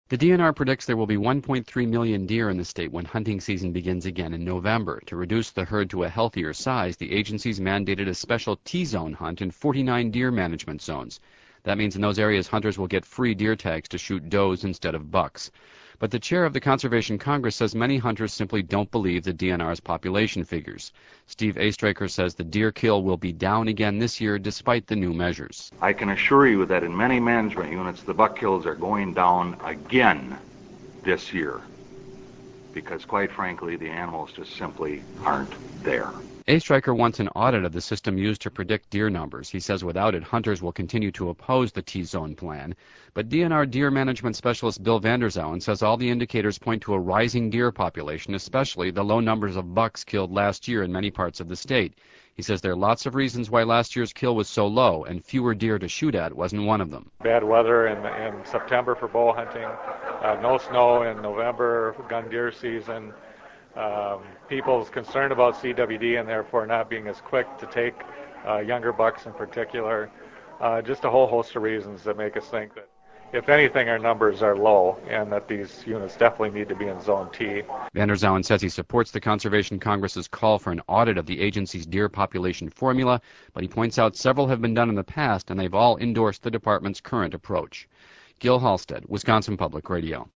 The DNR predicts there will be 1.3 million deer in the state when hunting season begins again in November. To reduce the herd to a healthier size, the agency's mandated a special T-zone hunt in 49 deer management zones. That means in those areas, hunters will get free deer tags to shoot does instead of bucks. But the chair of the Conservation Congress says many hunters simply don't believe the DNR's population figures. Steve Astraker says the deer kill will be down again this year despite the new measures. I can assure you that in many management units, the buck kills are going down again this year because, quite frankly, the animals just simply aren't there. Astraker wants an audit of the system used to predict deer numbers. He says without it, hunters will continue to oppose the T-zone plan. But DNR deer management specialist Bill Vanderzouwen says all the indicators point to a rising deer population, especially the low numbers of bucks killed last year in many parts of the state. He says there are lots of reasons why last year's kill was so low, and fewer deer to shoot at wasn't one of them. Bad weather in September for bow hunting, no snow in November, gun deer season. People's concerned about CWD and therefore not being as quick to take younger bucks in particular. Just a whole host of reasons that make us think that, if anything, our numbers are low and that these units definitely need to be in Zone T. Vanderzouwen says he supports the Conservation Congress's call for an audit of the agency's deer population formula, but he points out several have been done in the past and they've all endorsed the department's current approach. Gil Halstead, Wisconsin Public Radio.